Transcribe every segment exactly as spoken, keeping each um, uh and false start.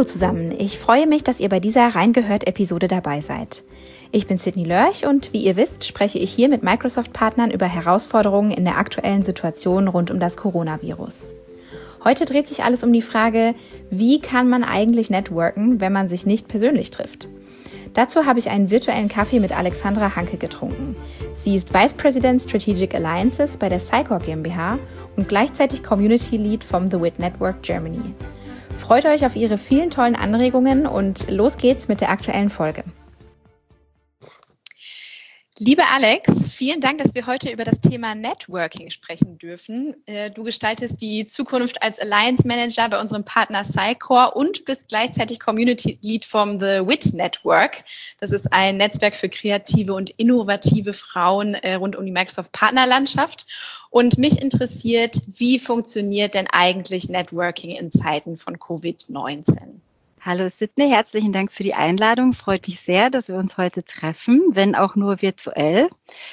zusammen, ich freue mich, dass ihr bei dieser Reingehört-Episode dabei seid. Ich bin Sydney Lörch und wie ihr wisst, spreche ich hier mit Microsoft-Partnern über Herausforderungen in der aktuellen Situation rund um das Coronavirus. Heute dreht sich alles um die Frage, wie kann man eigentlich networken, wenn man sich nicht persönlich trifft? Dazu habe ich einen virtuellen Kaffee mit Alexandra Hanke getrunken. Sie ist Vice President Strategic Alliances bei der Sycor GmbH und gleichzeitig Community Lead vom The W I T Network Germany. Freut euch auf ihre vielen tollen Anregungen und los geht's mit der aktuellen Folge. Liebe Alex, vielen Dank, dass wir heute über das Thema Networking sprechen dürfen. Du gestaltest die Zukunft als Alliance Manager bei unserem Partner Sycor und bist gleichzeitig Community Lead vom The W I T Network. Das ist ein Netzwerk für kreative und innovative Frauen rund um die Microsoft Partnerlandschaft. Und mich interessiert, wie funktioniert denn eigentlich Networking in Zeiten von Covid neunzehn? Hallo Sydney, herzlichen Dank für die Einladung. Freut mich sehr, dass wir uns heute treffen, wenn auch nur virtuell.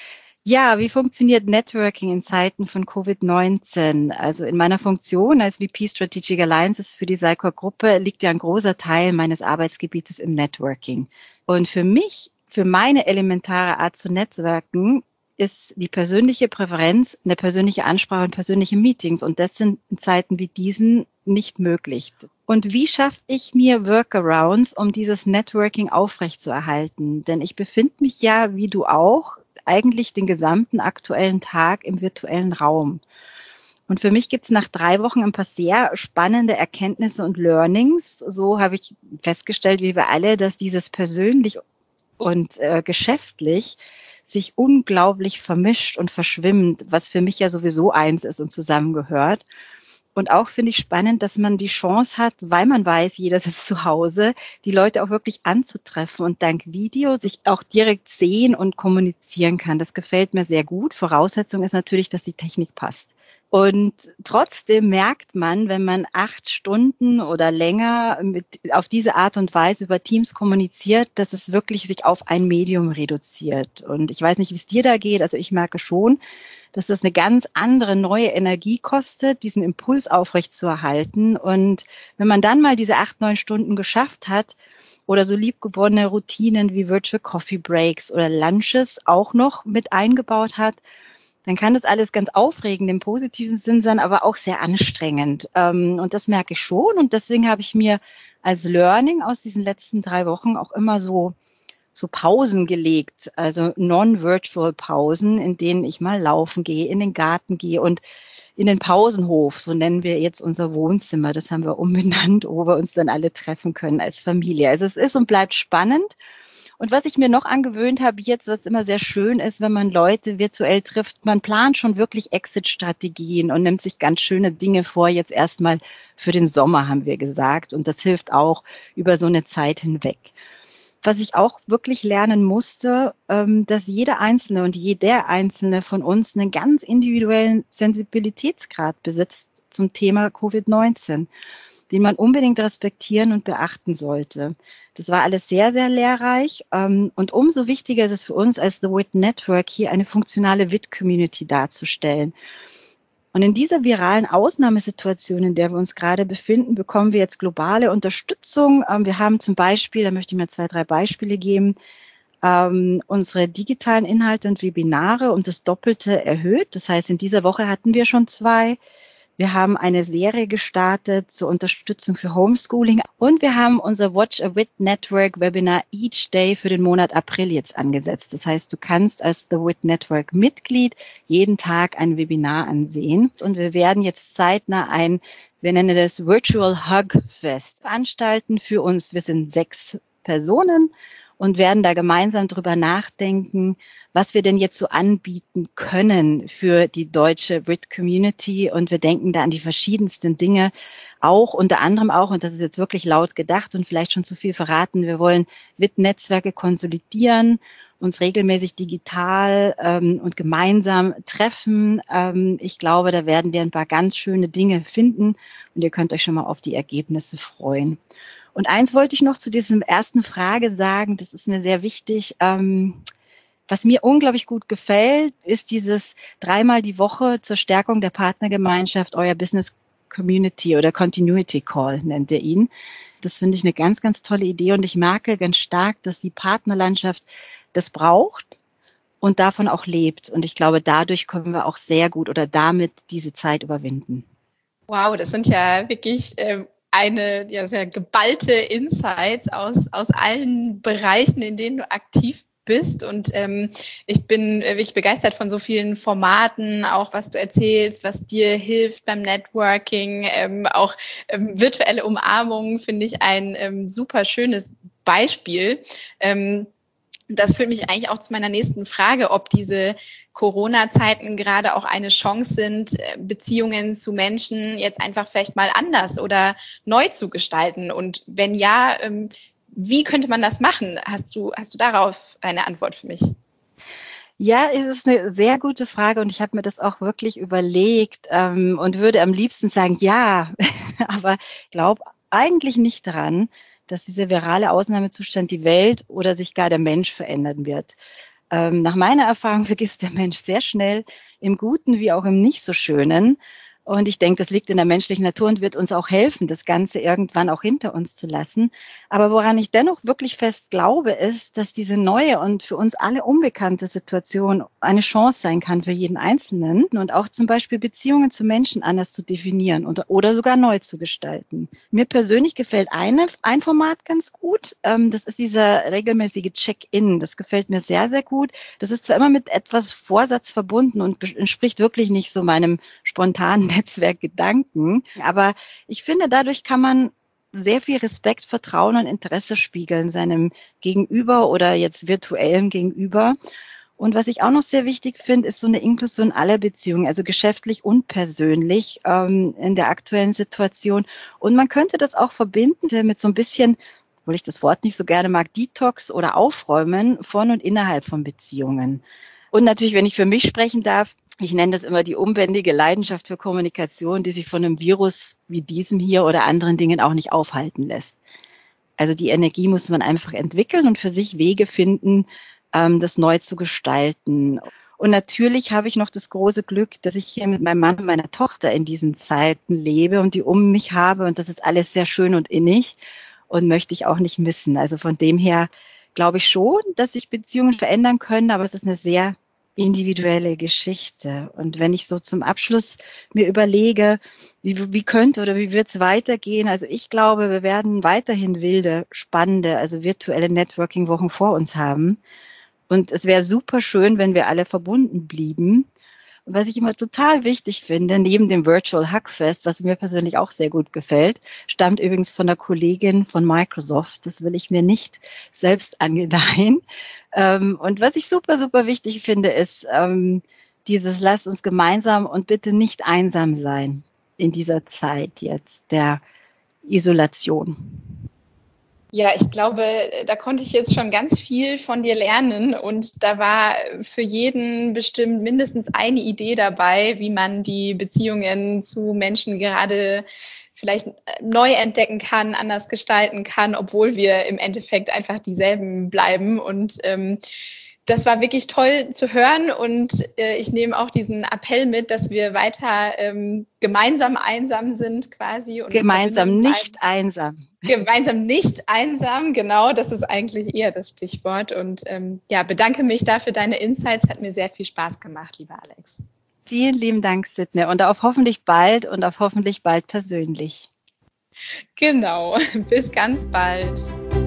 Ja, wie funktioniert Networking in Zeiten von Covid neunzehn? Also in meiner Funktion als V P Strategic Alliances für die Sycor-Gruppe liegt ja ein großer Teil meines Arbeitsgebietes im Networking. Und für mich, für meine elementare Art zu netzwerken, ist die persönliche Präferenz, eine persönliche Ansprache und persönliche Meetings. Und das sind in Zeiten wie diesen nicht möglich. Und wie schaffe ich mir Workarounds, um dieses Networking aufrechtzuerhalten? Denn ich befinde mich ja, wie du auch, eigentlich den gesamten aktuellen Tag im virtuellen Raum. Und für mich gibt es nach drei Wochen ein paar sehr spannende Erkenntnisse und Learnings. So habe ich festgestellt, wie wir alle, dass dieses persönlich und äh, geschäftlich sich unglaublich vermischt und verschwimmt, was für mich ja sowieso eins ist und zusammengehört. Und auch finde ich spannend, dass man die Chance hat, weil man weiß, jeder sitzt zu Hause, die Leute auch wirklich anzutreffen und dank Video sich auch direkt sehen und kommunizieren kann. Das gefällt mir sehr gut. Voraussetzung ist natürlich, dass die Technik passt. Und trotzdem merkt man, wenn man acht Stunden oder länger mit, auf diese Art und Weise über Teams kommuniziert, dass es wirklich sich auf ein Medium reduziert. Und ich weiß nicht, wie es dir da geht. Also ich merke schon, dass das eine ganz andere neue Energie kostet, diesen Impuls aufrechtzuerhalten. Und wenn man dann mal diese acht, neun Stunden geschafft hat oder so liebgewonnene Routinen wie Virtual Coffee Breaks oder Lunches auch noch mit eingebaut hat, dann kann das alles ganz aufregend im positiven Sinn sein, aber auch sehr anstrengend. Und das merke ich schon. Und deswegen habe ich mir als Learning aus diesen letzten drei Wochen auch immer so so Pausen gelegt, also non-virtual Pausen, in denen ich mal laufen gehe, in den Garten gehe und in den Pausenhof, so nennen wir jetzt unser Wohnzimmer, das haben wir umbenannt, wo wir uns dann alle treffen können als Familie. Also es ist und bleibt spannend. Und was ich mir noch angewöhnt habe jetzt, was immer sehr schön ist, wenn man Leute virtuell trifft, man plant schon wirklich Exit-Strategien und nimmt sich ganz schöne Dinge vor, jetzt erstmal für den Sommer, haben wir gesagt. Und das hilft auch über so eine Zeit hinweg. Was ich auch wirklich lernen musste, dass jeder Einzelne und jeder Einzelne von uns einen ganz individuellen Sensibilitätsgrad besitzt zum Thema Covid neunzehn, den man unbedingt respektieren und beachten sollte. Das war alles sehr, sehr lehrreich. Und umso wichtiger ist es für uns als The W I T Network, hier eine funktionale W I T-Community darzustellen. Und in dieser viralen Ausnahmesituation, in der wir uns gerade befinden, bekommen wir jetzt globale Unterstützung. Wir haben zum Beispiel, da möchte ich mir zwei, drei Beispiele geben, ähm, unsere digitalen Inhalte und Webinare um das Doppelte erhöht. Das heißt, in dieser Woche hatten wir schon zwei. Wir haben eine Serie gestartet zur Unterstützung für Homeschooling und wir haben unser Watch a W I T Network Webinar Each Day für den Monat April jetzt angesetzt. Das heißt, du kannst als The W I T Network Mitglied jeden Tag ein Webinar ansehen und wir werden jetzt zeitnah ein, wir nennen das Virtual Hug Fest veranstalten für uns. Wir sind sechs Personen und werden da gemeinsam drüber nachdenken, was wir denn jetzt so anbieten können für die deutsche W I T-Community. Und wir denken da an die verschiedensten Dinge, auch unter anderem auch, und das ist jetzt wirklich laut gedacht und vielleicht schon zu viel verraten, wir wollen W I T-Netzwerke konsolidieren, uns regelmäßig digital ähm, und gemeinsam treffen. Ähm, ich glaube, da werden wir ein paar ganz schöne Dinge finden und ihr könnt euch schon mal auf die Ergebnisse freuen. Und eins wollte ich noch zu diesem ersten Frage sagen, das ist mir sehr wichtig. Ähm, was mir unglaublich gut gefällt, ist dieses dreimal die Woche zur Stärkung der Partnergemeinschaft, euer Business Community oder Continuity Call nennt ihr ihn. Das finde ich eine ganz, ganz tolle Idee und ich merke ganz stark, dass die Partnerlandschaft das braucht und davon auch lebt. Und ich glaube, dadurch können wir auch sehr gut oder damit diese Zeit überwinden. Wow, das sind ja wirklich ähm, eine ja, sehr geballte Insights aus, aus allen Bereichen, in denen du aktiv bist. Und ähm, ich bin wirklich begeistert von so vielen Formaten, auch was du erzählst, was dir hilft beim Networking, ähm, auch ähm, virtuelle Umarmungen finde ich ein ähm, super schönes Beispiel. Ähm, Das führt mich eigentlich auch zu meiner nächsten Frage, ob diese Corona-Zeiten gerade auch eine Chance sind, Beziehungen zu Menschen jetzt einfach vielleicht mal anders oder neu zu gestalten. Und wenn ja, wie könnte man das machen? Hast du, hast du darauf eine Antwort für mich? Ja, es ist eine sehr gute Frage und ich habe mir das auch wirklich überlegt, ähm, und würde am liebsten sagen: „Ja“, aber glaube eigentlich nicht daran, dass dieser virale Ausnahmezustand die Welt oder sich gar der Mensch verändern wird. Ähm, nach meiner Erfahrung vergisst der Mensch sehr schnell, im Guten wie auch im nicht so Schönen. Und ich denke, das liegt in der menschlichen Natur und wird uns auch helfen, das Ganze irgendwann auch hinter uns zu lassen. Aber woran ich dennoch wirklich fest glaube, ist, dass diese neue und für uns alle unbekannte Situation eine Chance sein kann für jeden Einzelnen und auch zum Beispiel Beziehungen zu Menschen anders zu definieren und, oder sogar neu zu gestalten. Mir persönlich gefällt eine, ein Format ganz gut. Ähm, das ist dieser regelmäßige Check-in. Das gefällt mir sehr, sehr gut. Das ist zwar immer mit etwas Vorsatz verbunden und entspricht wirklich nicht so meinem spontanen Netzwerkgedanken, aber ich finde, dadurch kann man sehr viel Respekt, Vertrauen und Interesse spiegeln seinem Gegenüber oder jetzt virtuellem Gegenüber. Und was ich auch noch sehr wichtig finde, ist so eine Inklusion aller Beziehungen, also geschäftlich und persönlich ähm, in der aktuellen Situation. Und man könnte das auch verbinden mit so ein bisschen, obwohl ich das Wort nicht so gerne mag, Detox oder Aufräumen von und innerhalb von Beziehungen. Und natürlich, wenn ich für mich sprechen darf, ich nenne das immer die unbändige Leidenschaft für Kommunikation, die sich von einem Virus wie diesem hier oder anderen Dingen auch nicht aufhalten lässt. Also die Energie muss man einfach entwickeln und für sich Wege finden, ähm, das neu zu gestalten. Und natürlich habe ich noch das große Glück, dass ich hier mit meinem Mann und meiner Tochter in diesen Zeiten lebe und die um mich habe. Und das ist alles sehr schön und innig und möchte ich auch nicht missen. Also von dem her glaube ich schon, dass sich Beziehungen verändern können, aber es ist eine sehr individuelle Geschichte. Und wenn ich so zum Abschluss mir überlege, wie, wie könnte oder wie wird es weitergehen? Also ich glaube, wir werden weiterhin wilde, spannende, also virtuelle Networking-Wochen vor uns haben. Und es wäre super schön, wenn wir alle verbunden blieben. Und was ich immer total wichtig finde, neben dem Virtual Hackfest, was mir persönlich auch sehr gut gefällt, stammt übrigens von der Kollegin von Microsoft. Das will ich mir nicht selbst angedeihen. Und was ich super, super wichtig finde, ist dieses lasst uns gemeinsam und bitte nicht einsam sein in dieser Zeit jetzt der Isolation. Ja, ich glaube, da konnte ich jetzt schon ganz viel von dir lernen und da war für jeden bestimmt mindestens eine Idee dabei, wie man die Beziehungen zu Menschen gerade vielleicht neu entdecken kann, anders gestalten kann, obwohl wir im Endeffekt einfach dieselben bleiben. Und ähm, das war wirklich toll zu hören und äh, ich nehme auch diesen Appell mit, dass wir weiter ähm, gemeinsam einsam sind quasi. Und gemeinsam nicht einsam. Gemeinsam nicht einsam, genau, das ist eigentlich eher das Stichwort. Und ähm, ja, bedanke mich dafür deine Insights, hat mir sehr viel Spaß gemacht, lieber Alex. Vielen lieben Dank, Sidney, und auf hoffentlich bald und auf hoffentlich bald persönlich. Genau, bis ganz bald.